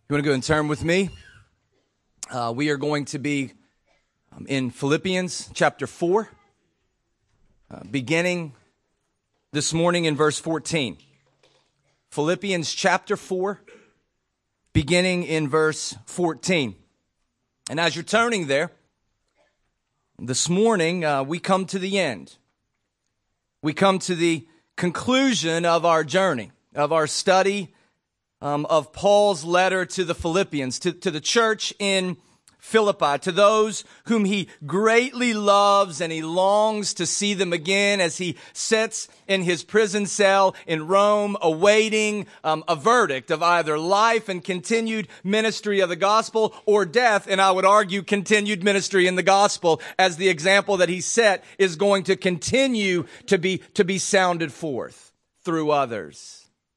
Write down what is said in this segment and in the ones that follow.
You want to go and turn with me? We are going to be in Philippians chapter 4, beginning this morning in verse 14. Philippians chapter 4, beginning in verse 14. And as you're turning there, this morning we come to the end. We come to the conclusion of our journey, of our study of Paul's letter to the Philippians, to the church in Philippi, to those whom he greatly loves and he longs to see them again as he sits in his prison cell in Rome awaiting a verdict of either life and continued ministry of the gospel or death, and I would argue continued ministry in the gospel as the example that he set is going to continue to be sounded forth through others.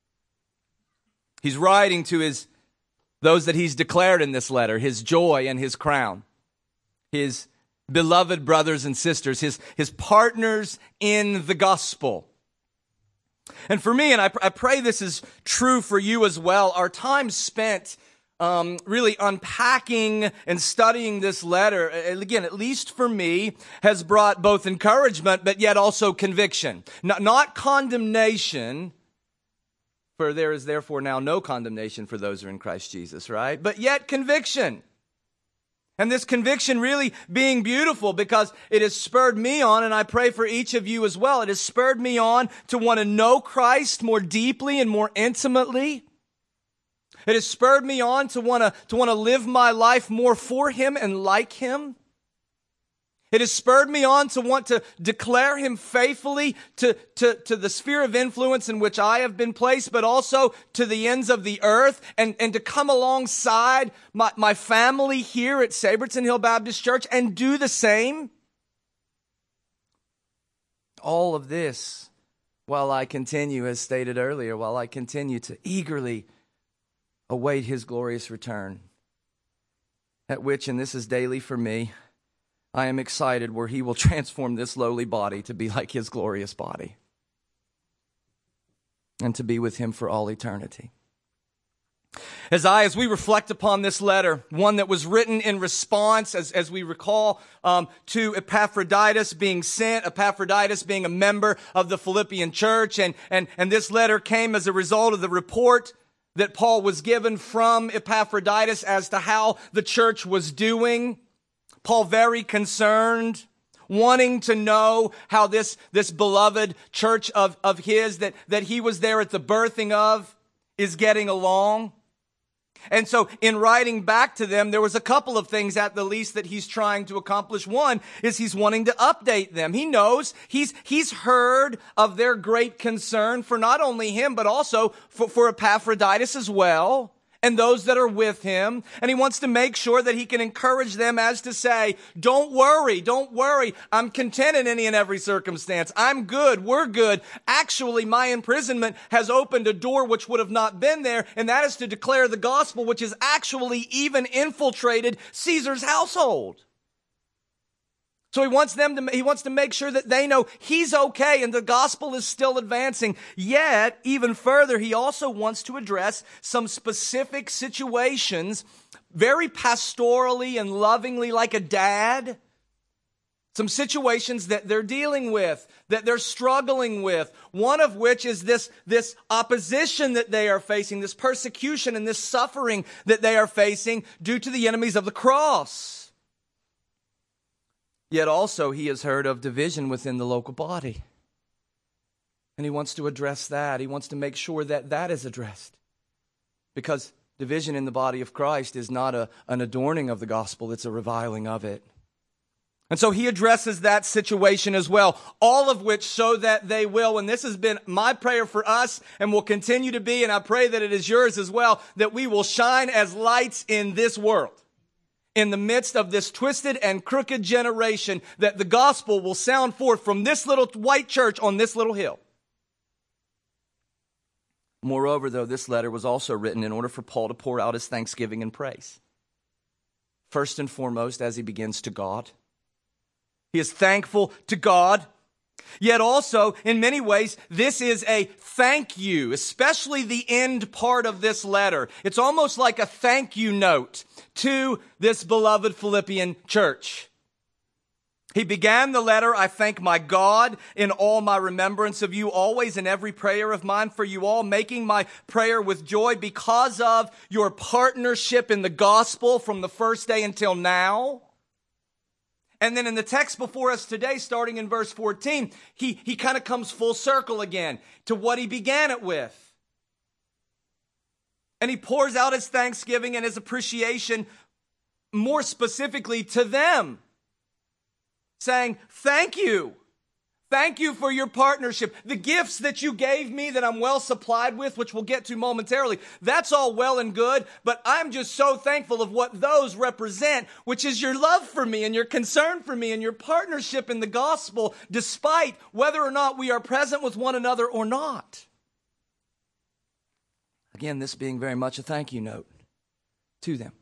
He's writing to those that he's declared in this letter, his joy and his crown, his beloved brothers and sisters, his partners in the gospel. And for me, and I pray this is true for you as well, our time spent really unpacking and studying this letter, again, at least for me, has brought both encouragement, but yet also conviction. Not condemnation, for there is therefore now no condemnation for those who are in Christ Jesus, right? But yet conviction. And this conviction really being beautiful because it has spurred me on, and I pray for each of you as well. It has spurred me on to want to know Christ more deeply and more intimately. It has spurred me on to want to live my life more for Him and like Him. It has spurred me on to want to declare Him faithfully to the sphere of influence in which I have been placed, but also to the ends of the earth, and to come alongside my family here at Saberton Hill Baptist Church and do the same. All of this while I continue, as stated earlier, while I continue to eagerly await His glorious return, at which, and this is daily for me, I am excited where He will transform this lowly body to be like His glorious body and to be with Him for all eternity. As we reflect upon this letter, one that was written in response, as we recall, to Epaphroditus being sent, Epaphroditus being a member of the Philippian church, and this letter came as a result of the report that Paul was given from Epaphroditus as to how the church was doing. Paul very concerned, wanting to know how this beloved church of his that he was there at the birthing of is getting along. And so in writing back to them, there was a couple of things at the least that he's trying to accomplish. One is he's wanting to update them. He knows, he's heard of their great concern for not only him, but also for Epaphroditus as well, and those that are with him. And he wants to make sure that he can encourage them as to say, don't worry. I'm content in any and every circumstance. I'm good. We're good. Actually, my imprisonment has opened a door which would have not been there, and that is to declare the gospel, which has actually even infiltrated Caesar's household. So he wants to make sure that they know he's okay and the gospel is still advancing. Yet, even further, he also wants to address some specific situations, very pastorally and lovingly, like a dad. Some situations that they're dealing with, that they're struggling with. One of which is this opposition that they are facing, this persecution and this suffering that they are facing due to the enemies of the cross. Yet also he has heard of division within the local body. And he wants to address that. He wants to make sure that that is addressed. Because division in the body of Christ is not an adorning of the gospel, it's a reviling of it. And so he addresses that situation as well. All of which so that they will, and this has been my prayer for us and will continue to be, and I pray that it is yours as well, that we will shine as lights in this world. In the midst of this twisted and crooked generation, that the gospel will sound forth from this little white church on this little hill. Moreover, though, this letter was also written in order for Paul to pour out his thanksgiving and praise. First and foremost, as he begins, to God. He is thankful to God Yet also, in many ways, this is a thank you, especially the end part of this letter. It's almost like a thank you note to this beloved Philippian church. He began the letter, I thank my God in all my remembrance of you, always in every prayer of mine for you all, making my prayer with joy because of your partnership in the gospel from the first day until now. And then in the text before us today, starting in verse 14, he kind of comes full circle again to what he began it with. And he pours out his thanksgiving and his appreciation more specifically to them, saying, thank you. Thank you for your partnership. The gifts that you gave me that I'm well supplied with, which we'll get to momentarily, that's all well and good, but I'm just so thankful of what those represent, which is your love for me and your concern for me and your partnership in the gospel, despite whether or not we are present with one another or not. Again, this being very much a thank you note to them.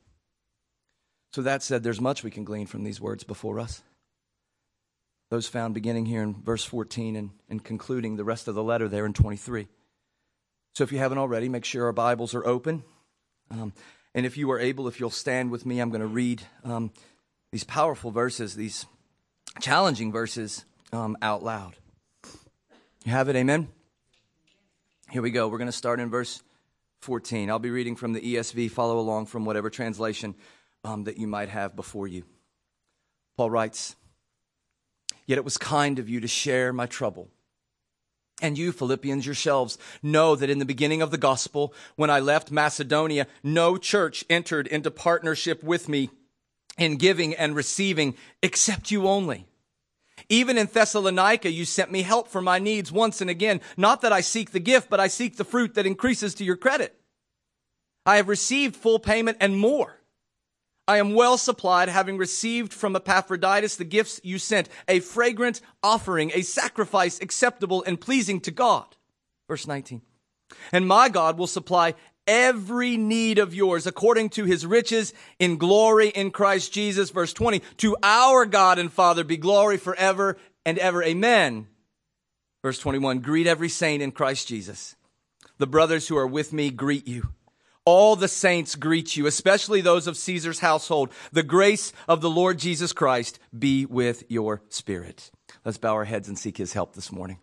So that said, there's much we can glean from these words before us. Those found beginning here in verse 14 and concluding the rest of the letter there in 23. So if you haven't already, make sure our Bibles are open. And if you are able, if you'll stand with me, I'm going to read these powerful verses, these challenging verses out loud. You have it, amen? Here we go. We're going to start in verse 14. I'll be reading from the ESV. Follow along from whatever translation that you might have before you. Paul writes, "Yet it was kind of you to share my trouble. And you, Philippians, yourselves know that in the beginning of the gospel, when I left Macedonia, no church entered into partnership with me in giving and receiving except you only. Even in Thessalonica, you sent me help for my needs once and again. Not that I seek the gift, but I seek the fruit that increases to your credit. I have received full payment and more. I am well supplied, having received from Epaphroditus the gifts you sent, a fragrant offering, a sacrifice acceptable and pleasing to God." Verse 19. "And my God will supply every need of yours according to his riches in glory in Christ Jesus." Verse 20. "To our God and Father be glory forever and ever. Amen." Verse 21. "Greet every saint in Christ Jesus. The brothers who are with me greet you. All the saints greet you, especially those of Caesar's household. The grace of the Lord Jesus Christ be with your spirit." Let's bow our heads and seek his help this morning.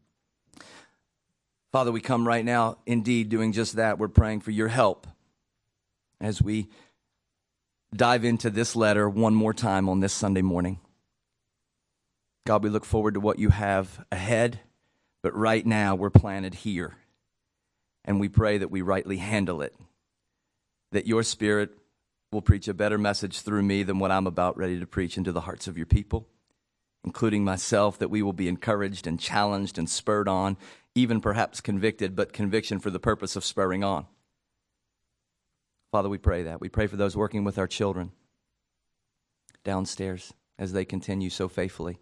Father, we come right now, indeed, doing just that. We're praying for your help as we dive into this letter one more time on this Sunday morning. God, we look forward to what you have ahead, but right now we're planted here, and we pray that we rightly handle it, that your Spirit will preach a better message through me than what I'm about ready to preach into the hearts of your people, including myself, that we will be encouraged and challenged and spurred on, even perhaps convicted, but conviction for the purpose of spurring on. Father, we pray that. We pray for those working with our children downstairs as they continue so faithfully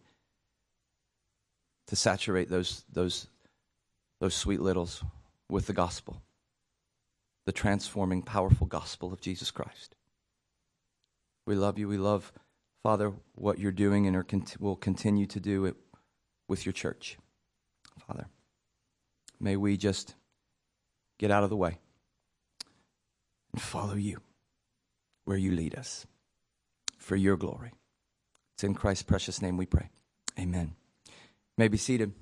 to saturate those sweet littles with the gospel, the transforming, powerful gospel of Jesus Christ. We love you. We love, Father, what you're doing and will continue to do it with your church. Father, may we just get out of the way and follow you where you lead us for your glory. It's in Christ's precious name we pray. Amen. You may be seated.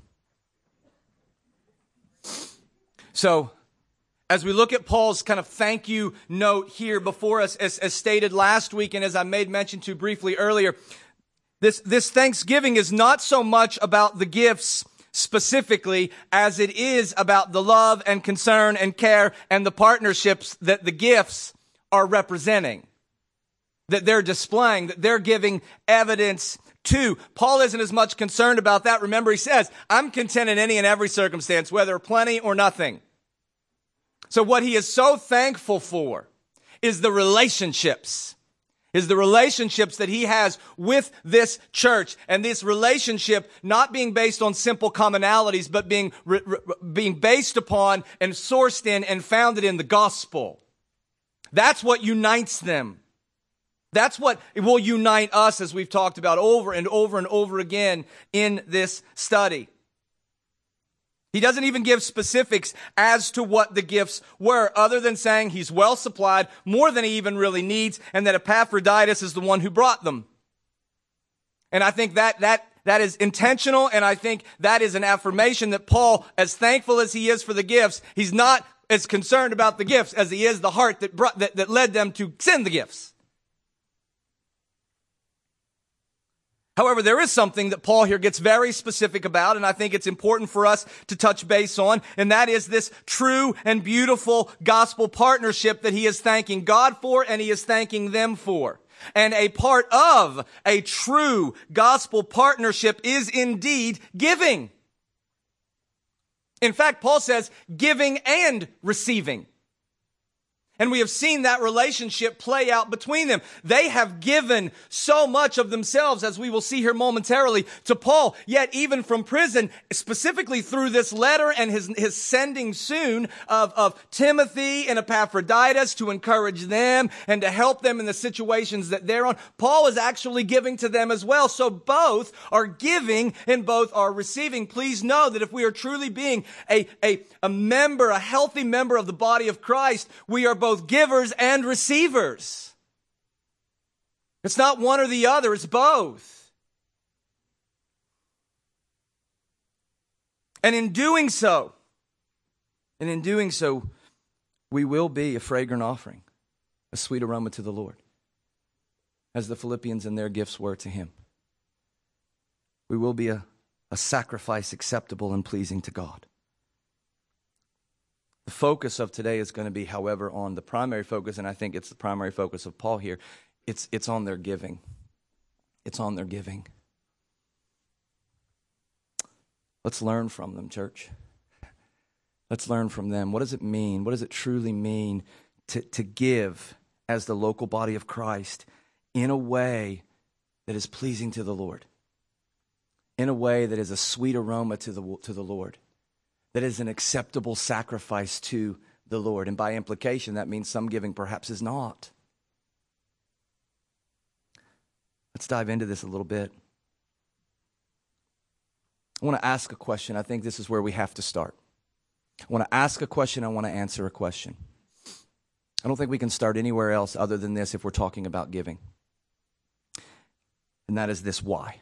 So, as we look at Paul's kind of thank you note here before us, as stated last week and as I made mention to briefly earlier, this thanksgiving is not so much about the gifts specifically as it is about the love and concern and care and the partnerships that the gifts are representing, that they're displaying, that they're giving evidence to. Paul isn't as much concerned about that. Remember, he says, I'm content in any and every circumstance, whether plenty or nothing. So what he is so thankful for is the relationships that he has with this church. And this relationship not being based on simple commonalities, but being based upon and sourced in and founded in the gospel. That's what unites them. That's what will unite us, as we've talked about over and over and over again in this study. He doesn't even give specifics as to what the gifts were, other than saying he's well supplied, more than he even really needs, and that Epaphroditus is the one who brought them. And I think that is intentional, and I think that is an affirmation that Paul, as thankful as he is for the gifts, he's not as concerned about the gifts as he is the heart that led them to send the gifts. However, there is something that Paul here gets very specific about, and I think it's important for us to touch base on, and that is this true and beautiful gospel partnership that he is thanking God for and he is thanking them for. And a part of a true gospel partnership is indeed giving. In fact, Paul says giving and receiving. And we have seen that relationship play out between them. They have given so much of themselves, as we will see here momentarily, to Paul. Yet even from prison, specifically through this letter and his sending soon of Timothy and Epaphroditus to encourage them and to help them in the situations that they're on, Paul is actually giving to them as well. So both are giving and both are receiving. Please know that if we are truly being a member, a healthy member of the body of Christ, we are both givers and receivers. It's not one or the other, it's both. And in doing so, we will be a fragrant offering, a sweet aroma to the Lord, as the Philippians and their gifts were to him. We will be a sacrifice acceptable and pleasing to God. The focus of today is going to be, however, on the primary focus, and I think it's the primary focus of Paul here. It's on their giving. It's on their giving. Let's learn from them, church. Let's learn from them. What does it mean? What does it truly mean to give as the local body of Christ in a way that is pleasing to the Lord? In a way that is a sweet aroma to the Lord? That is an acceptable sacrifice to the Lord. And by implication, that means some giving perhaps is not. Let's dive into this a little bit. I want to ask a question. I think this is where we have to start. I want to ask a question. I want to answer a question. I don't think we can start anywhere else other than this if we're talking about giving. And that is this: why?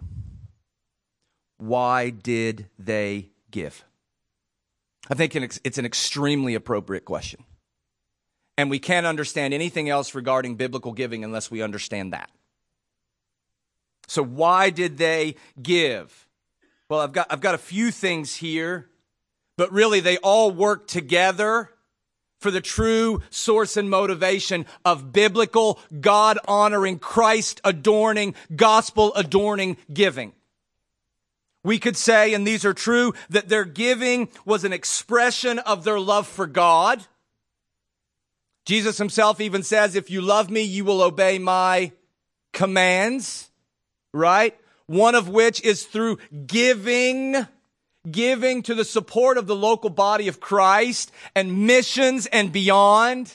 Why did they give? I think it's an extremely appropriate question. And we can't understand anything else regarding biblical giving unless we understand that. So why did they give? Well, I've got a few things here, but really they all work together for the true source and motivation of biblical, God-honoring, Christ-adorning, gospel-adorning giving. We could say, and these are true, that their giving was an expression of their love for God. Jesus himself even says, if you love me, you will obey my commands, right? One of which is through giving to the support of the local body of Christ and missions and beyond.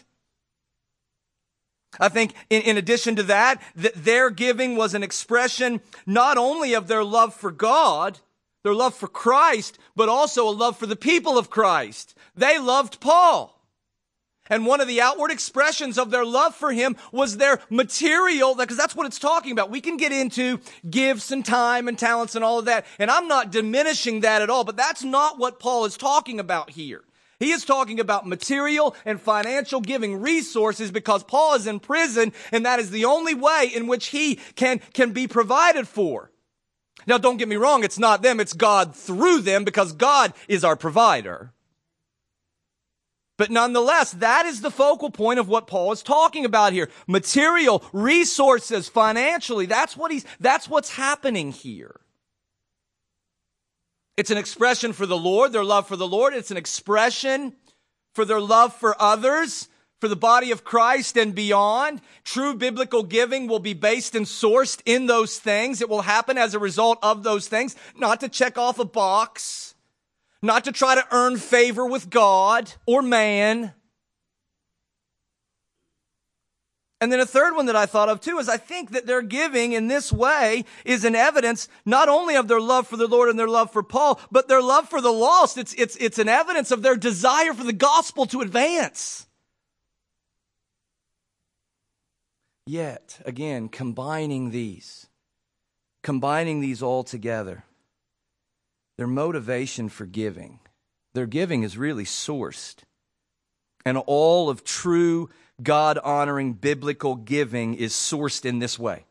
I think in addition to that their giving was an expression not only of their love for God, their love for Christ, but also a love for the people of Christ. They loved Paul. And one of the outward expressions of their love for him was their material, because that's what it's talking about. We can get into gifts and time and talents and all of that, and I'm not diminishing that at all, but that's not what Paul is talking about here. He is talking about material and financial giving resources because Paul is in prison, and that is the only way in which he can be provided for. Now, don't get me wrong, it's not them, it's God through them, because God is our provider. But nonetheless, that is the focal point of what Paul is talking about here. Material, resources, financially, that's what's happening here. It's an expression for the Lord, their love for the Lord. It's an expression for their love for others, for the body of Christ and beyond. True biblical giving will be based and sourced in those things. It will happen as a result of those things, not to check off a box, not to try to earn favor with God or man. And then a third one that I thought of too is I think that their giving in this way is an evidence not only of their love for the Lord and their love for Paul, but their love for the lost. It's an evidence of their desire for the gospel to advance. Yet, again, combining these all together, their motivation for giving, their giving is really sourced. And all of true God-honoring biblical giving is sourced in this way.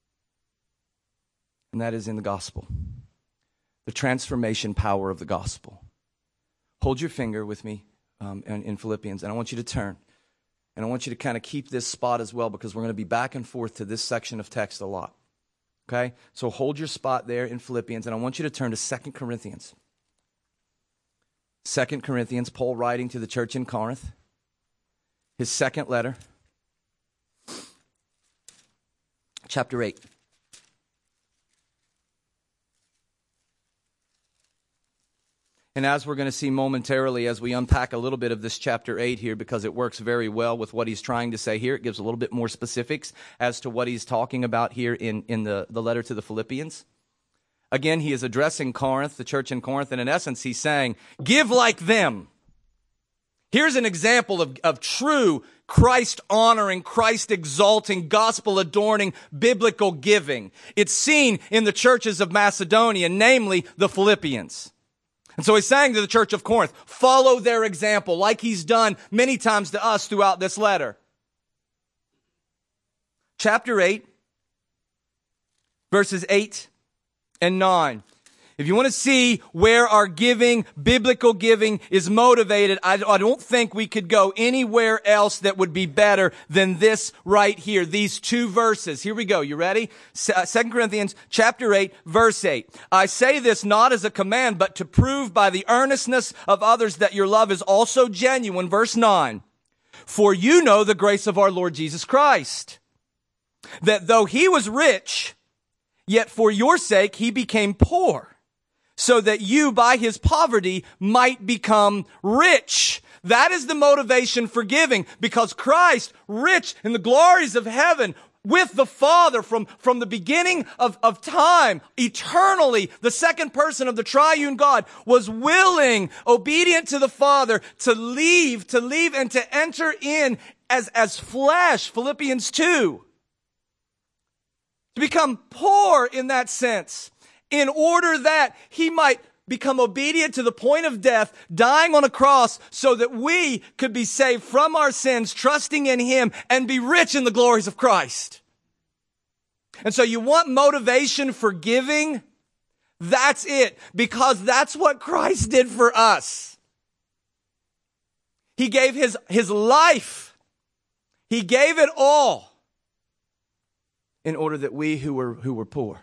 And that is in the gospel. The transformation power of the gospel. Hold your finger with me in Philippians, and I want you to turn. And I want you to kind of keep this spot as well, because we're going to be back and forth to this section of text a lot. Okay? So hold your spot there in Philippians, and I want you to turn to 2 Corinthians. 2 Corinthians, Paul writing to the church in Corinth. His second letter, chapter 8. And as we're going to see momentarily as we unpack a little bit of this chapter 8 here, because it works very well with what he's trying to say here, it gives a little bit more specifics as to what he's talking about here in the letter to the Philippians. Again, he is addressing Corinth, the church in Corinth, and in essence he's saying, give like them. Here's an example of true Christ-honoring, Christ-exalting, gospel-adorning, biblical giving. It's seen in the churches of Macedonia, namely the Philippians. And so he's saying to the church of Corinth, follow their example, like he's done many times to us throughout this letter. Chapter 8, verses 8 and 9. If you want to see where our giving, biblical giving, is motivated, I don't think we could go anywhere else that would be better than this right here. These two verses. Here we go. You ready? 2 Corinthians chapter 8, verse 8. I say this not as a command, but to prove by the earnestness of others that your love is also genuine. Verse 9. For you know the grace of our Lord Jesus Christ, that though he was rich, yet for your sake he became poor, so that you by his poverty might become rich. That is the motivation for giving, because Christ, rich in the glories of heaven, with the Father from the beginning of time, eternally, the second person of the triune God, was willing, obedient to the Father, to leave and to enter in as flesh, Philippians 2. To become poor in that sense, in order that he might become obedient to the point of death, dying on a cross so that we could be saved from our sins, trusting in him, and be rich in the glories of Christ. And so you want motivation for giving? That's it, because that's what Christ did for us. He gave his life. He gave it all in order that we who were poor,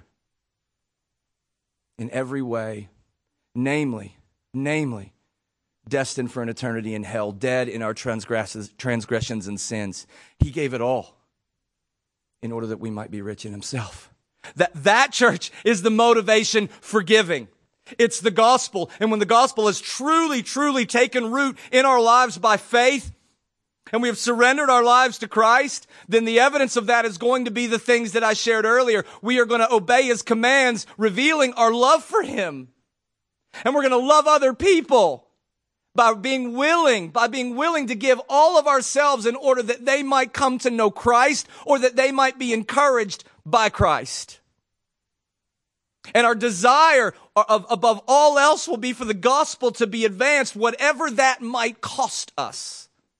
in every way, namely, destined for an eternity in hell, dead in our transgressions and sins. He gave it all in order that we might be rich in himself. That church is the motivation for giving. It's the gospel. And when the gospel has truly taken root in our lives by faith, and we have surrendered our lives to Christ, then the evidence of that is going to be the things that I shared earlier. We are going to obey his commands, revealing our love for him. And we're going to love other people by being willing to give all of ourselves in order that they might come to know Christ, or that they might be encouraged by Christ. And our desire above all else will be for the gospel to be advanced, whatever that might cost us.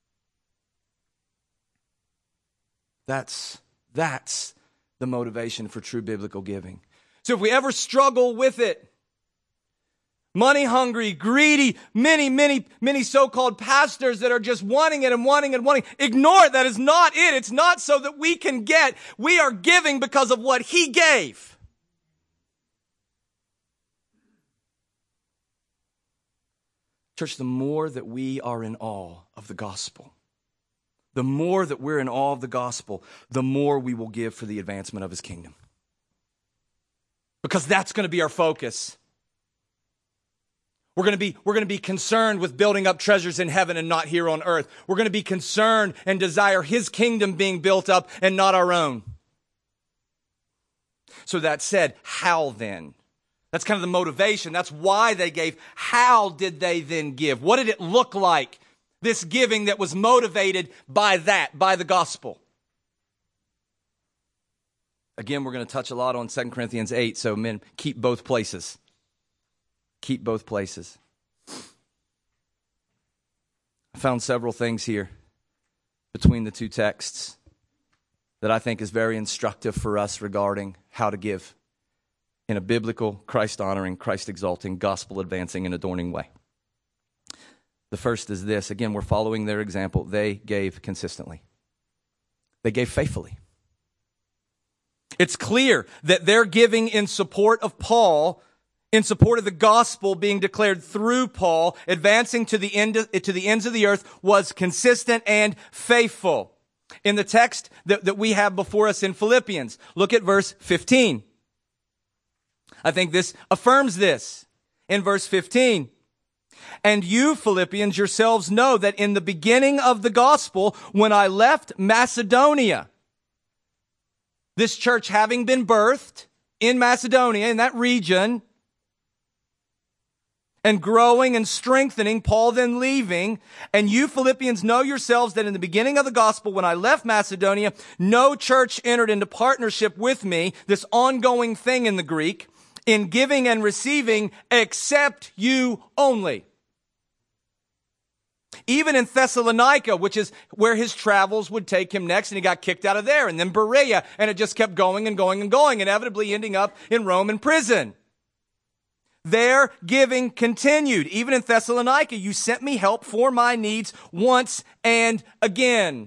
That's the motivation for true biblical giving. So if we ever struggle with it, money hungry, greedy, many so-called pastors that are just wanting it and wanting. Ignore it. That is not it. It's not so that we can get. We are giving because of what he gave. Church, the more that we are in awe of the gospel, the more that we're in awe of the gospel, the more we will give for the advancement of his kingdom. Because that's going to be our focus. We're going to be concerned with building up treasures in heaven and not here on earth. We're going to be concerned and desire his kingdom being built up and not our own. So that said, how then? That's kind of the motivation. That's why they gave. How did they then give? What did it look like, this giving that was motivated by that, by the gospel? Again, we're going to touch a lot on 2 Corinthians 8, so men, keep both places. Keep both places. I found several things here between the two texts that I think is very instructive for us regarding how to give in a biblical, Christ-honoring, Christ-exalting, gospel-advancing, and adorning way. The first is this. Again, we're following their example. They gave consistently. They gave faithfully. It's clear that their giving in support of Paul, in support of the gospel being declared through Paul, advancing to the ends of the earth, was consistent and faithful. In the text that we have before us in Philippians, look at verse 15. I think this affirms this. In verse 15, and you, Philippians, yourselves know that in the beginning of the gospel, when I left Macedonia, this church having been birthed in Macedonia, in that region, and growing and strengthening, Paul then leaving, and you Philippians know yourselves that in the beginning of the gospel, when I left Macedonia, no church entered into partnership with me, this ongoing thing in the Greek, in giving and receiving, except you only. Even in Thessalonica, which is where his travels would take him next, and he got kicked out of there, and then Berea, and it just kept going and going and going, inevitably ending up in Rome in prison. Their giving continued. Even in Thessalonica, you sent me help for my needs once and again.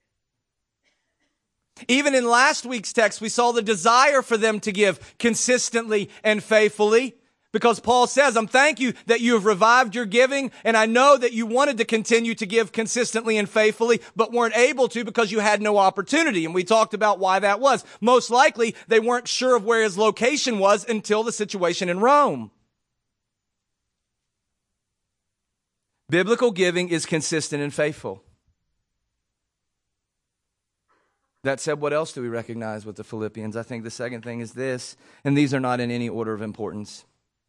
Even in last week's text, we saw the desire for them to give consistently and faithfully. Because Paul says, I'm thank you that you have revived your giving, and I know that you wanted to continue to give consistently and faithfully, but weren't able to because you had no opportunity. And we talked about why that was. Most likely, they weren't sure of where his location was until the situation in Rome. Biblical giving is consistent and faithful. That said, what else do we recognize with the Philippians? I think the second thing is this, and these are not in any order of importance.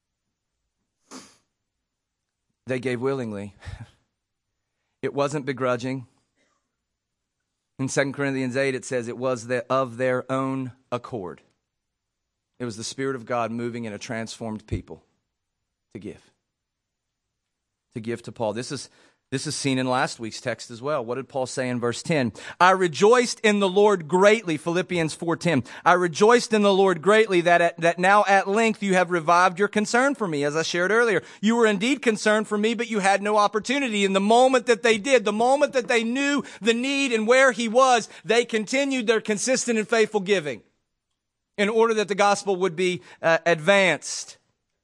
They gave willingly. It wasn't begrudging. In 2 Corinthians 8, it says it was of their own accord. It was the Spirit of God moving in a transformed people to give. To give to Paul. This is seen in last week's text as well. What did Paul say in verse 10? I rejoiced in the Lord greatly, Philippians 4:10. I rejoiced in the Lord greatly that now at length you have revived your concern for me, as I shared earlier. You were indeed concerned for me, but you had no opportunity. In the moment that they did, the moment that they knew the need and where he was, they continued their consistent and faithful giving in order that the gospel would be advanced.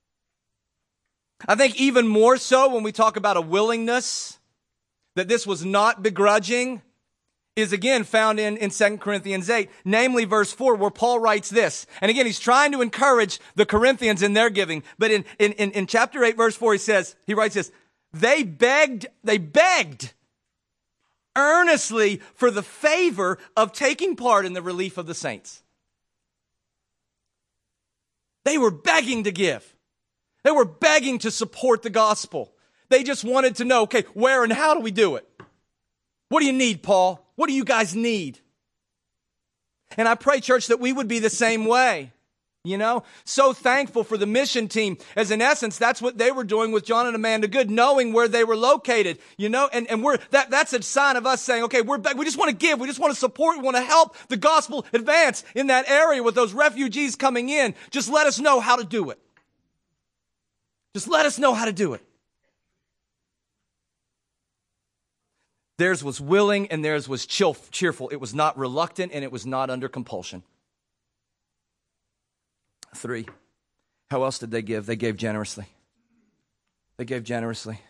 I think even more so when we talk about a willingness, that this was not begrudging, is again found in 2 Corinthians 8, namely verse 4, where Paul writes this. And again, he's trying to encourage the Corinthians in their giving. But in chapter 8, verse 4, he writes this, they begged earnestly for the favor of taking part in the relief of the saints. They were begging to give. They were begging to support the gospel. They just wanted to know, okay, where and how do we do it? What do you need, Paul? What do you guys need? And I pray, church, that we would be the same way. You know, so thankful for the mission team, as in essence, that's what they were doing with John and Amanda Good, knowing where they were located, you know, and that's a sign of us saying, okay, we just want to give. We just want to support. We want to help the gospel advance in that area with those refugees coming in. Just let us know how to do it. Just let us know how to do it. Theirs was willing and theirs was cheerful. It was not reluctant and it was not under compulsion. 3, how else did they give? They gave generously. They gave generously.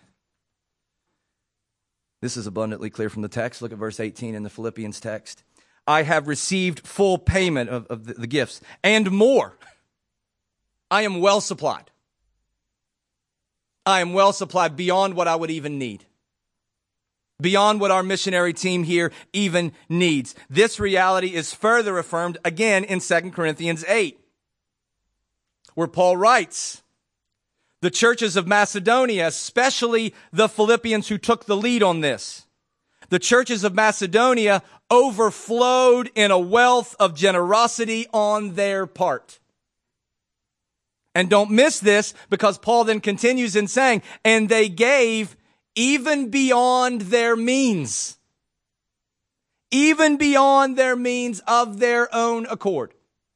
This is abundantly clear from the text. Look at verse 18 in the Philippians text. I have received full payment of the gifts and more. I am well supplied. I am well supplied beyond what I would even need. Beyond what our missionary team here even needs. This reality is further affirmed again in 2 Corinthians 8, where Paul writes, the churches of Macedonia, especially the Philippians who took the lead on this, the churches of Macedonia overflowed in a wealth of generosity on their part. And don't miss this, because Paul then continues in saying, and they gave even beyond their means. Even beyond their means of their own accord.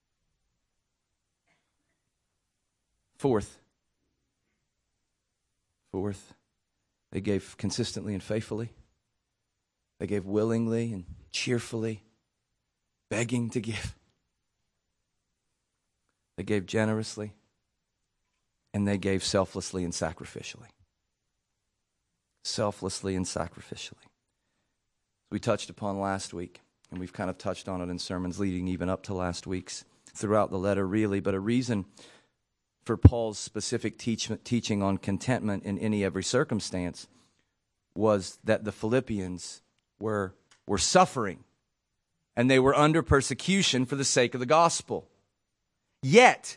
Fourth, they gave consistently and faithfully. They gave willingly and cheerfully, begging to give. They gave generously, and they gave selflessly and sacrificially. Selflessly and sacrificially. We touched upon last week, and we've kind of touched on it in sermons leading even up to last week's, throughout the letter really, but a reason for Paul's specific teaching on contentment in every circumstance was that the Philippians were suffering, and they were under persecution for the sake of the gospel. Yet,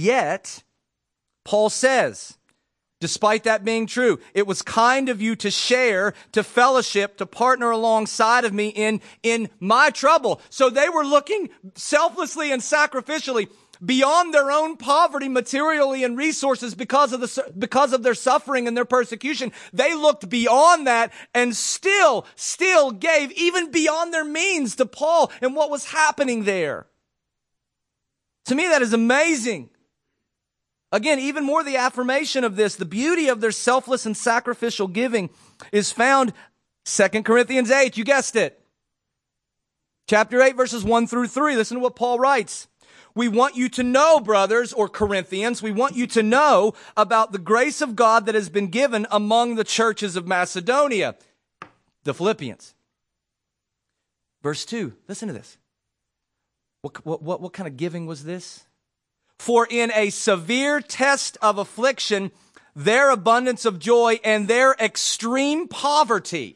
Paul says, despite that being true, it was kind of you to share, to fellowship, to partner alongside of me in my trouble. So they were looking selflessly and sacrificially beyond their own poverty materially and resources because of their suffering and their persecution. They looked beyond that and still gave even beyond their means to Paul and what was happening there. To me, that is amazing. Again, even more the affirmation of this, the beauty of their selfless and sacrificial giving is found 2 Corinthians 8. You guessed it. Chapter 8, verses 1 through 3. Listen to what Paul writes. We want you to know, brothers, or Corinthians, we want you to know about the grace of God that has been given among the churches of Macedonia, the Philippians. Verse 2, listen to this. What kind of giving was this? For in a severe test of affliction, their abundance of joy and their extreme poverty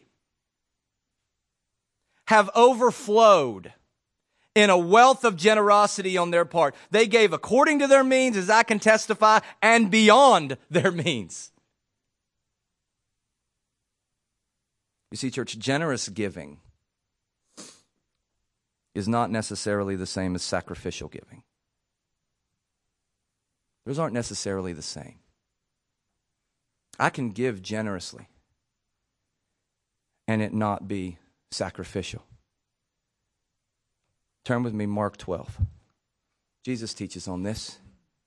have overflowed in a wealth of generosity on their part. They gave according to their means, as I can testify, and beyond their means. You see, church, generous giving is not necessarily the same as sacrificial giving. Those aren't necessarily the same. I can give generously and it not be sacrificial. Turn with me, Mark 12. Jesus teaches on this.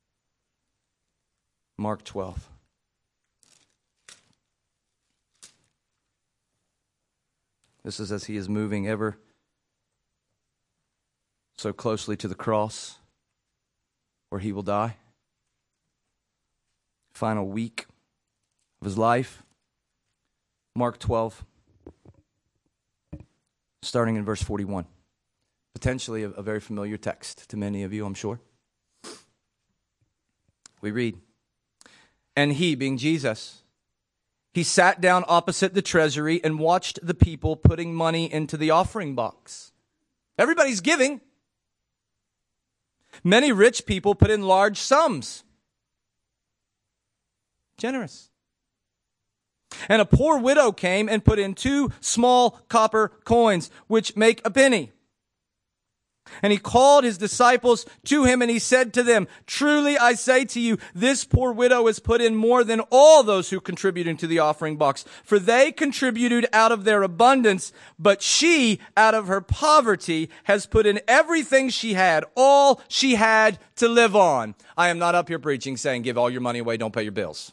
Mark 12. This is as he is moving ever so closely to the cross where he will die. Final week of his life. Mark 12, starting in verse 41. Potentially a very familiar text to many of you, I'm sure. We read, and he, being Jesus, he sat down opposite the treasury and watched the people putting money into the offering box. Everybody's giving. Many rich people put in large sums. Generous. And a poor widow came and put in 2 small copper coins, which make a penny. And he called his disciples to him, and he said to them, truly I say to you, this poor widow has put in more than all those who contributed into the offering box. For they contributed out of their abundance, but she, out of her poverty, has put in everything she had, all she had to live on. I am not up here preaching saying, give all your money away, don't pay your bills.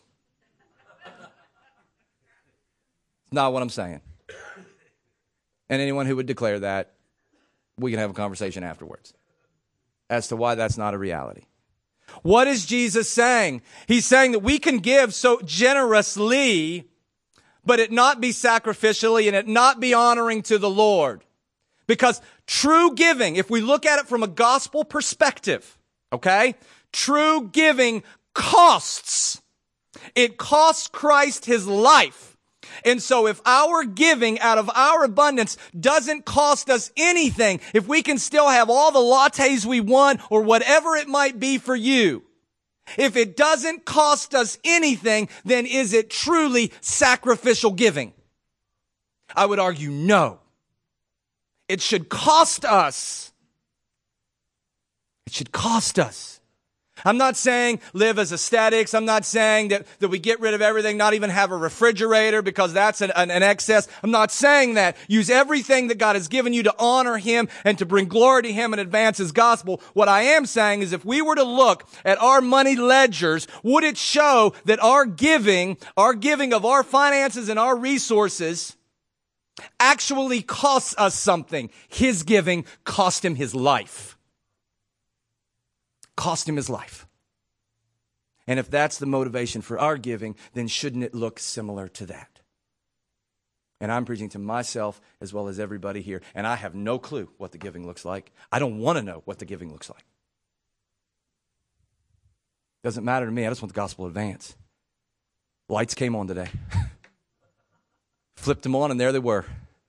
Not what I'm saying. And anyone who would declare that, we can have a conversation afterwards as to why that's not a reality. What is Jesus saying? He's saying that we can give so generously, but it not be sacrificially and it not be honoring to the Lord. Because true giving, if we look at it from a gospel perspective, okay, true giving costs. It cost Christ his life. And so if our giving out of our abundance doesn't cost us anything, if we can still have all the lattes we want or whatever it might be for you, if it doesn't cost us anything, then is it truly sacrificial giving? I would argue no. It should cost us. It should cost us. I'm not saying live as ascetics. I'm not saying that we get rid of everything, not even have a refrigerator because that's an excess. I'm not saying that. Use everything that God has given you to honor him and to bring glory to him and advance his gospel. What I am saying is if we were to look at our money ledgers, would it show that our giving of our finances and our resources actually costs us something? His giving cost him his life. Cost him his life. And if that's the motivation for our giving, then shouldn't it look similar to that? And I'm preaching to myself as well as everybody here. And I have no clue what the giving looks like. I don't want to know what the giving looks like. Doesn't matter to me. I just want the gospel to advance. Lights came on today. Flipped them on and there they were.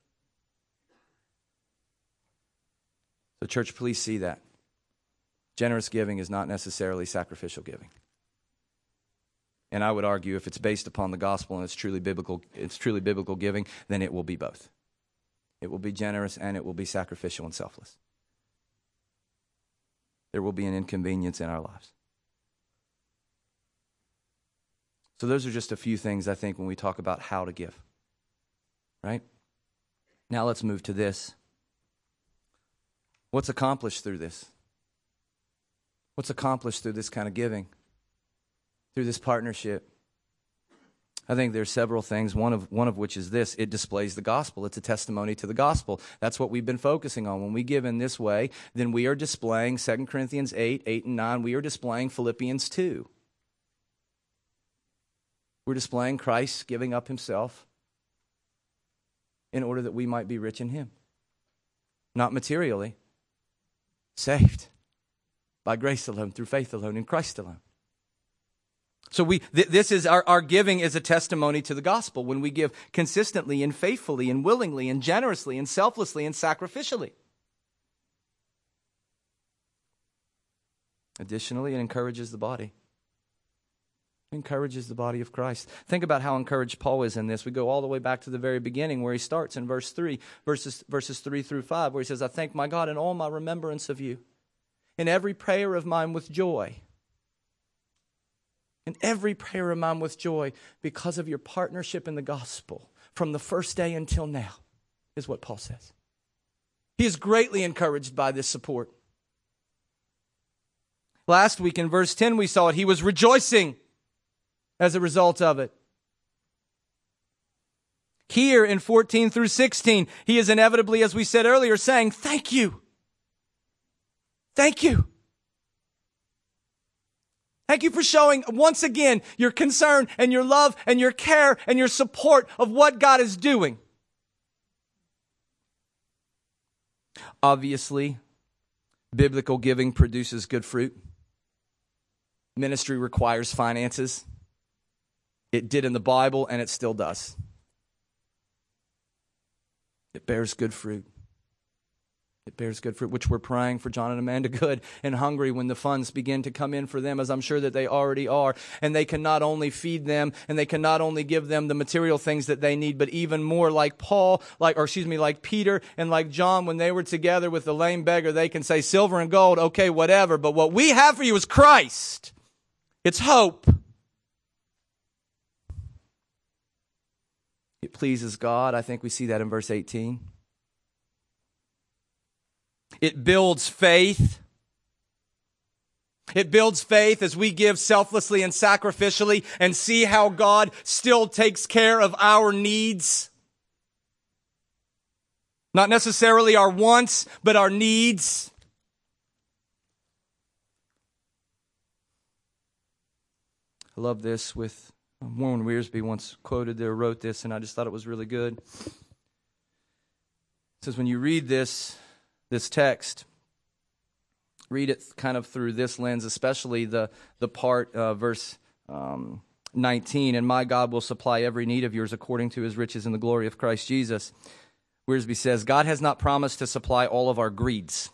So church, please see that. Generous giving is not necessarily sacrificial giving. And I would argue if it's based upon the gospel and it's truly biblical giving, then it will be both. It will be generous and it will be sacrificial and selfless. There will be an inconvenience in our lives. So those are just a few things I think when we talk about how to give. Right? Now let's move to this. What's accomplished through this? What's accomplished through this kind of giving? Through this partnership? I think there's several things, one of which is this. It displays the gospel. It's a testimony to the gospel. That's what we've been focusing on. When we give in this way, then we are displaying 2 Corinthians 8 and 9. We are displaying Philippians 2. We're displaying Christ giving up himself in order that we might be rich in him. Not materially. Saved. By grace alone, through faith alone, in Christ alone. So this is our giving is a testimony to the gospel when we give consistently and faithfully and willingly and generously and selflessly and sacrificially. Additionally, it encourages the body. It encourages the body of Christ. Think about how encouraged Paul is in this. We go all the way back to the very beginning where he starts in verses 3 through 5, where he says, I thank my God in all my remembrance of you. In every prayer of mine with joy. In every prayer of mine with joy because of your partnership in the gospel from the first day until now, is what Paul says. He is greatly encouraged by this support. Last week in verse 10 we saw it. He was rejoicing as a result of it. Here in 14 through 16, he is inevitably, as we said earlier, saying, thank you. Thank you. Thank you for showing once again your concern and your love and your care and your support of what God is doing. Obviously, biblical giving produces good fruit. Ministry requires finances. It did in the Bible and it still does. It bears good fruit. It bears good fruit, which we're praying for John and Amanda Good in Hungary when the funds begin to come in for them, as I'm sure that they already are. And they can not only feed them and they can not only give them the material things that they need, but even more like like Peter and like John, when they were together with the lame beggar, they can say silver and gold, okay, whatever. But what we have for you is Christ. It's hope. It pleases God. I think we see that in verse 18. It builds faith. It builds faith as we give selflessly and sacrificially and see how God still takes care of our needs. Not necessarily our wants, but our needs. I love this with Warren Wiersbe once wrote this, and I just thought it was really good. It says, when you read this text, read it kind of through this lens, especially the part, verse 19, and my God will supply every need of yours according to his riches in the glory of Christ Jesus. Wiersbe says, God has not promised to supply all of our greeds.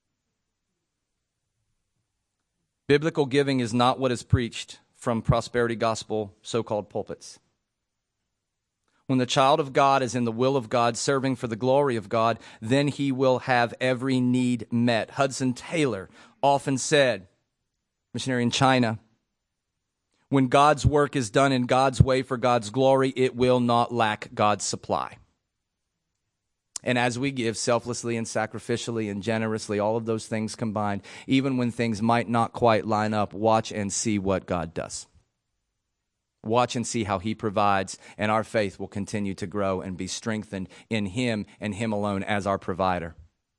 Biblical giving is not what is preached from prosperity gospel so-called pulpits. When the child of God is in the will of God, serving for the glory of God, then he will have every need met. Hudson Taylor often said, missionary in China, when God's work is done in God's way for God's glory, it will not lack God's supply. And as we give selflessly and sacrificially and generously, all of those things combined, even when things might not quite line up, watch and see what God does. Watch and see how he provides, and our faith will continue to grow and be strengthened in him and him alone as our provider.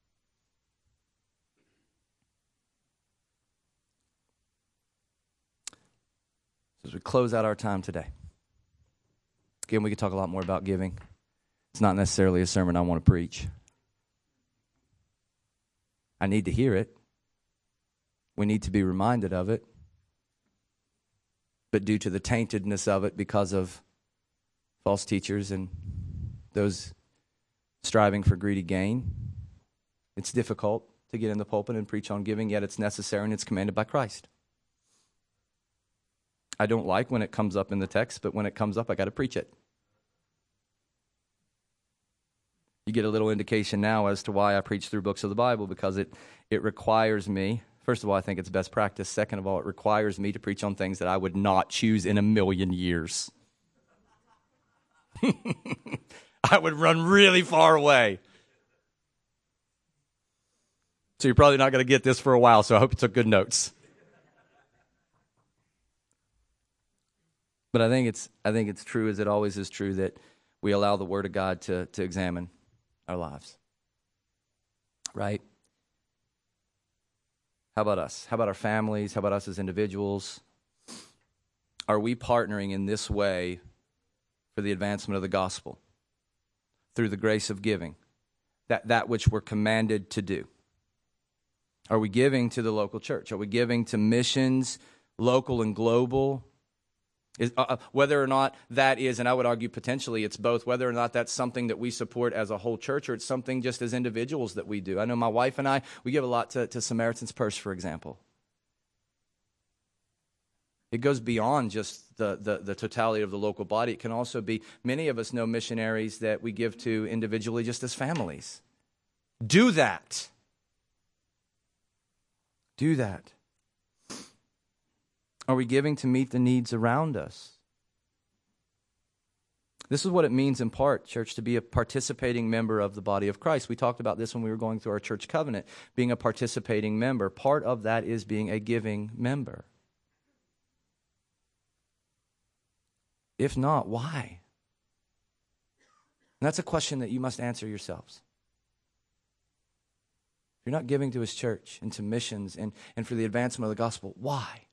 As we close out our time today, again, we could talk a lot more about giving. It's not necessarily a sermon I want to preach. I need to hear it. We need to be reminded of it. But due to the taintedness of it because of false teachers and those striving for greedy gain, it's difficult to get in the pulpit and preach on giving, yet it's necessary and it's commanded by Christ. I don't like when it comes up in the text, but when it comes up, I got to preach it. You get a little indication now as to why I preach through books of the Bible, because it requires me. First of all, I think it's best practice. Second of all, it requires me to preach on things that I would not choose in a million years. I would run really far away. So you're probably not going to get this for a while, so I hope you took good notes. But I think it's true, as it always is true, that we allow the Word of God to examine our lives. Right? How about us? How about our families? How about us as individuals? Are we partnering in this way for the advancement of the gospel through the grace of giving, that which we're commanded to do? Are we giving to the local church? Are we giving to missions, local and global? Whether or not that is, and I would argue potentially it's both, whether or not that's something that we support as a whole church or it's something just as individuals that we do. I know my wife and I, we give a lot to Samaritan's Purse, for example. It goes beyond just the totality of the local body. It can also be, many of us know missionaries that we give to individually just as families. Do that. Do that. Are we giving to meet the needs around us? This is what it means in part, church, to be a participating member of the body of Christ. We talked about this when we were going through our church covenant, being a participating member. Part of that is being a giving member. If not, why? And that's a question that you must answer yourselves. If you're not giving to his church and to missions and for the advancement of the gospel, why?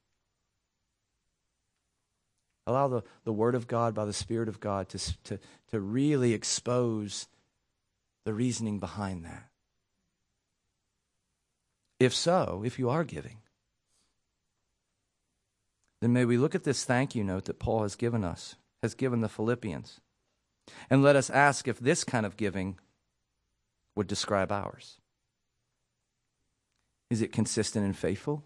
Allow the Word of God by the Spirit of God to really expose the reasoning behind that. If so, if you are giving, then may we look at this thank you note that Paul has given us, has given the Philippians, and let us ask if this kind of giving would describe ours. Is it consistent and faithful?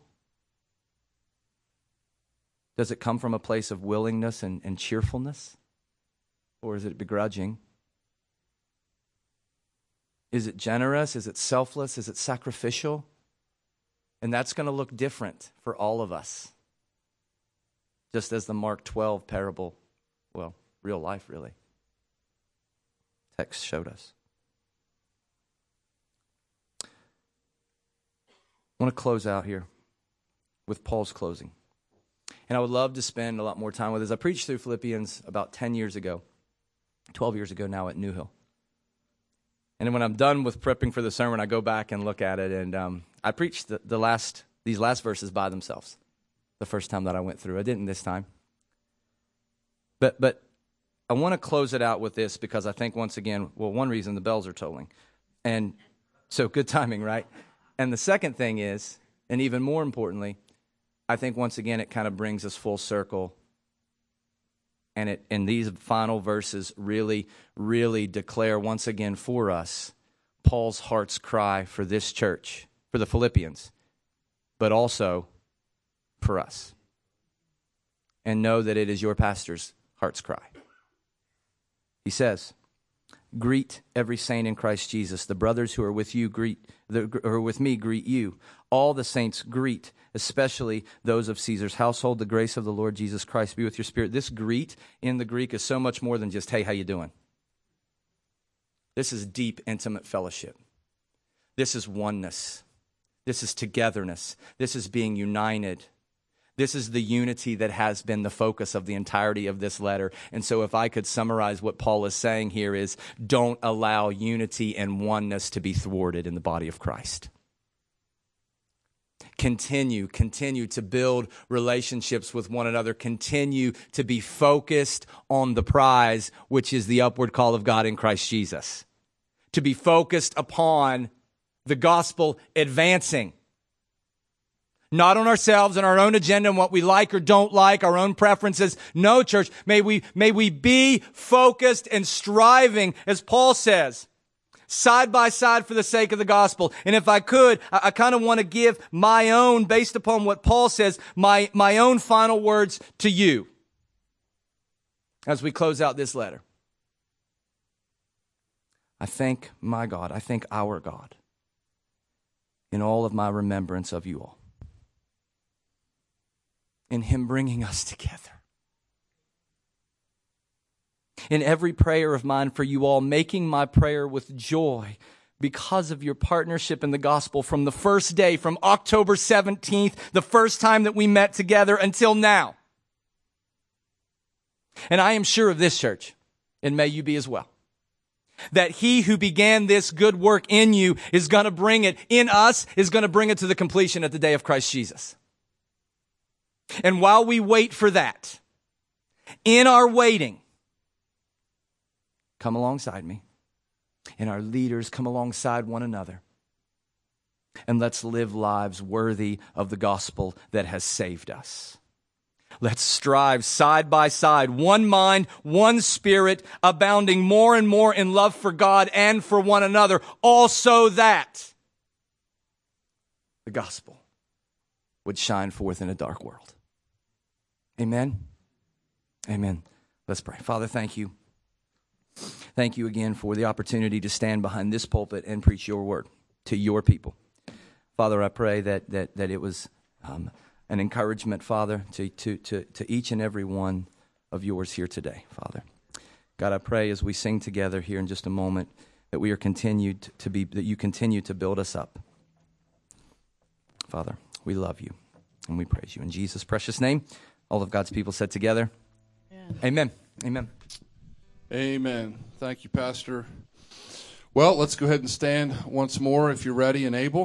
Does it come from a place of willingness and cheerfulness? Or is it begrudging? Is it generous? Is it selfless? Is it sacrificial? And that's going to look different for all of us. Just as the Mark 12 parable, well, real life really, text showed us. I want to close out here with Paul's closing. And I would love to spend a lot more time with this. I preached through Philippians about 10 years ago, 12 years ago now at New Hill. And then when I'm done with prepping for the sermon, I go back and look at it. And I preached these last verses by themselves the first time that I went through. I didn't this time. But I want to close it out with this because I think once again, well, one reason the bells are tolling. And so good timing, right? And the second thing is, and even more importantly, I think once again it kind of brings us full circle And these final verses really, really declare once again for us Paul's heart's cry for this church, for the Philippians, but also for us. And know that it is your pastor's heart's cry. He says, greet every saint in Christ Jesus. The brothers who are with you with me greet you. All the saints greet, especially those of Caesar's household. The grace of the Lord Jesus Christ be with your spirit. This greet in the Greek is so much more than just, hey, how you doing? This is deep, intimate fellowship. This is oneness. This is togetherness. This is being united. This is the unity that has been the focus of the entirety of this letter. And so if I could summarize what Paul is saying here is, don't allow unity and oneness to be thwarted in the body of Christ. Continue to build relationships with one another. Continue to be focused on the prize, which is the upward call of God in Christ Jesus. To be focused upon the gospel advancing. Not on ourselves and our own agenda and what we like or don't like, our own preferences. No, church, may we be focused and striving, as Paul says, side by side for the sake of the gospel. And if I could, I kind of want to give my own, based upon what Paul says, my own final words to you as we close out this letter. I thank my God, I thank our God in all of my remembrance of you all. In Him bringing us together. In every prayer of mine for you all, making my prayer with joy because of your partnership in the gospel from the first day, from October 17th, the first time that we met together until now. And I am sure of this, church, and may you be as well, that He who began this good work in you is going to bring it in us, is going to bring it to the completion at the day of Christ Jesus. And while we wait for that, in our waiting, come alongside me, and our leaders come alongside one another, and let's live lives worthy of the gospel that has saved us. Let's strive side by side, one mind, one spirit, abounding more and more in love for God and for one another, all so that the gospel would shine forth in a dark world. Amen? Amen. Let's pray. Father, thank you. Thank you again for the opportunity to stand behind this pulpit and preach your word to your people. Father, I pray that it was an encouragement, Father, to each and every one of yours here today, Father. God, I pray as we sing together here in just a moment that we are continued to be, that you continue to build us up. Father, we love you and we praise you. In Jesus' precious name, all of God's people said together, amen. Amen. Amen. Thank you, Pastor. Well, let's go ahead and stand once more if you're ready and able.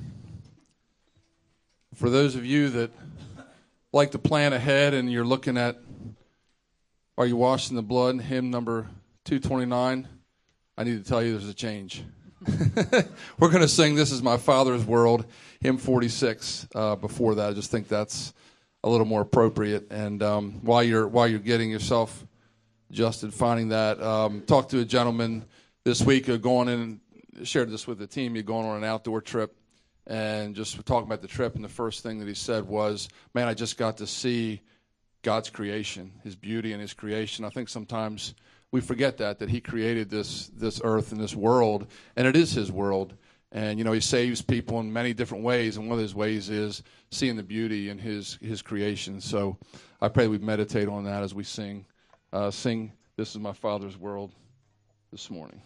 For those of you that like to plan ahead and you're looking at, are you washed in the blood, hymn number 229, I need to tell you there's a change. We're going to sing This Is My Father's World, hymn 46. Before that, I just think that's a little more appropriate. And while you're getting yourself adjusted, finding that, talked to a gentleman this week going in, shared this with the team. You're going on an outdoor trip, and just talking about the trip. And the first thing that he said was, "Man, I just got to see God's creation, His beauty and His creation." I think sometimes we forget that He created this earth and this world, and it is His world. And, you know, He saves people in many different ways, and one of those ways is seeing the beauty in His creation. So I pray we meditate on that as we sing This Is My Father's World this morning.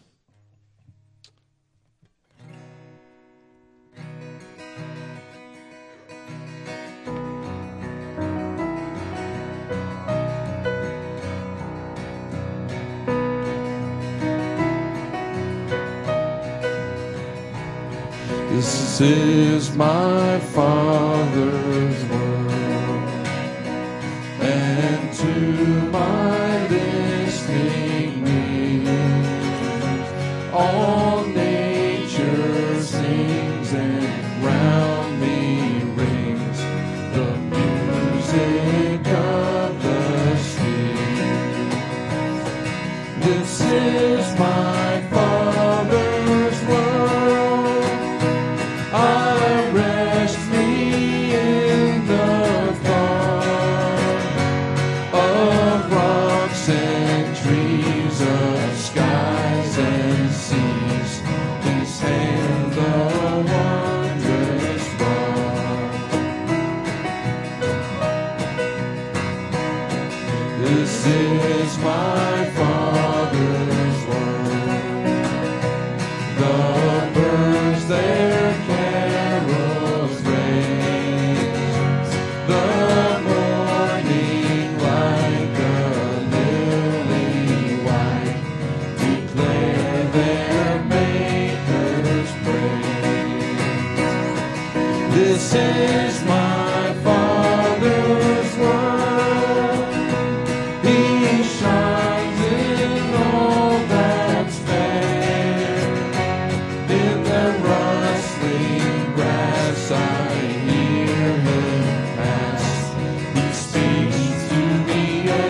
This is my Father's world, and to my listening ears, all nature sings and round me rings the music of the spheres. This is my Father's world. He shines in all that's fair. In the rustling grass I hear him pass. He speaks to me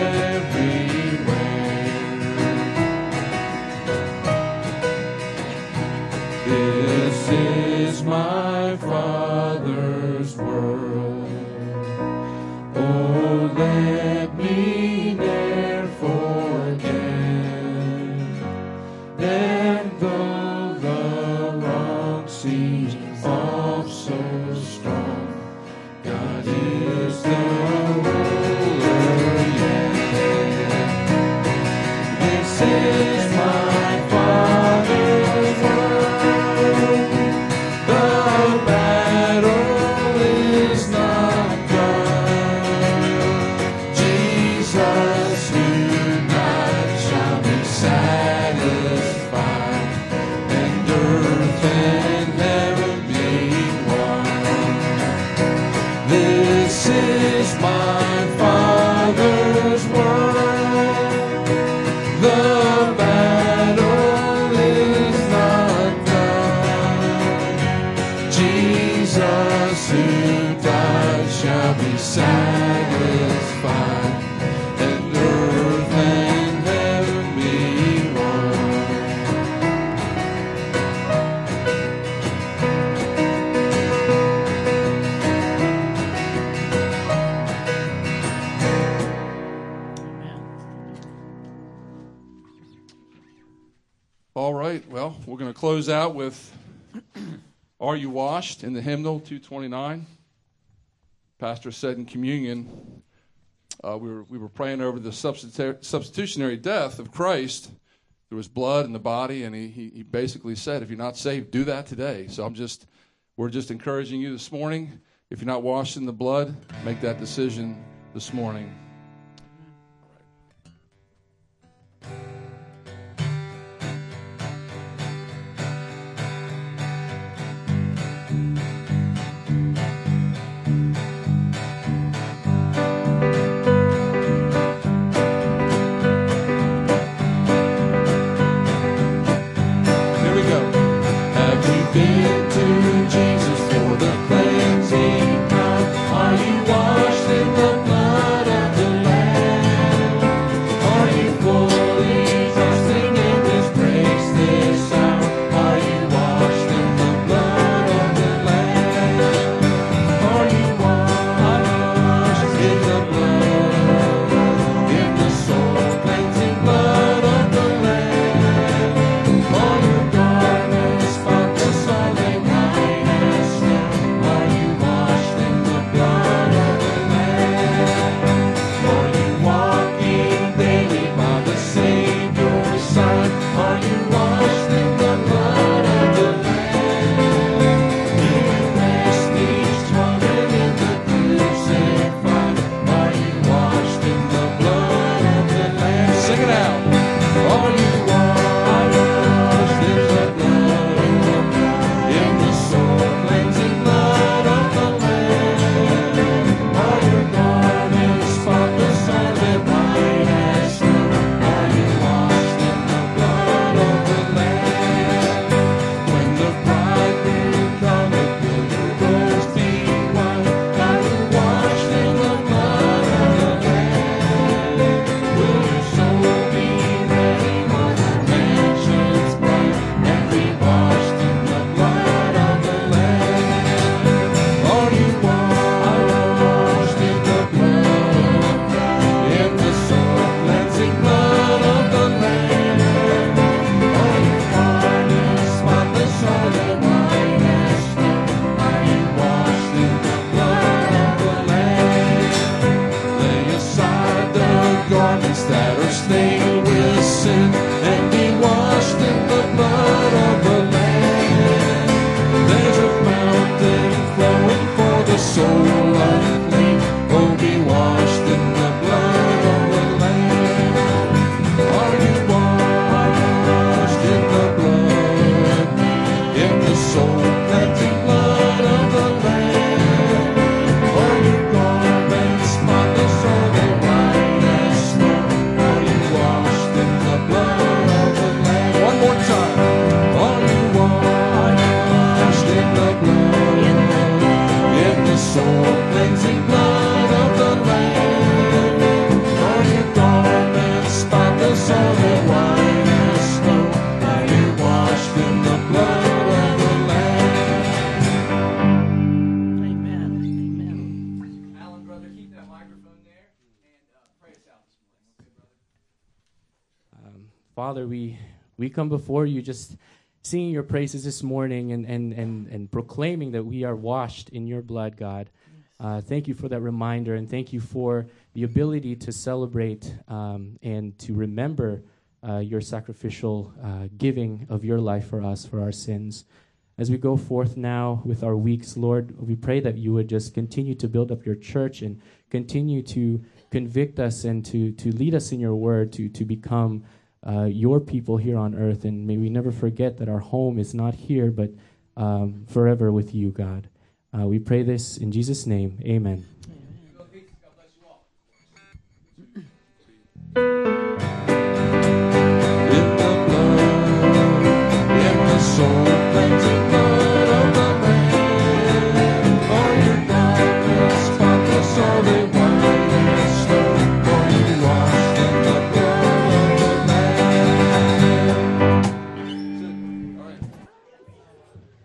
everywhere. This is my Father's world. Oh, let me ne'er forget. And though the wrong seems oft so strong, God is the ruler yet. This is my Father's world. The battle is not done. Jesus, who died, shall be satisfied, and earth and heaven be one. This is my Father's world. The battle is not done. Jesus, who died, shall be satisfied, and earth and heaven be one. All right, well, we're going to close out with Are You Washed in the hymnal 229. Pastor said in communion, we were praying over the substitutionary death of Christ. There was blood in the body, and he basically said, if you're not saved, do that today. So we're just encouraging you this morning. If you're not washed in the blood, make that decision this morning. Been to Jesus for the cleansing power. Are you washed in the blood of the Father, we come before you just singing your praises this morning and proclaiming that we are washed in your blood, God. Thank you for that reminder, and thank you for the ability to celebrate and to remember your sacrificial giving of your life for us, for our sins. As we go forth now with our weeks, Lord, we pray that you would just continue to build up your church and continue to convict us and to lead us in your word to become your people here on earth. And may we never forget that our home is not here, but forever with you, God. We pray this in Jesus' name. Amen. God bless you all.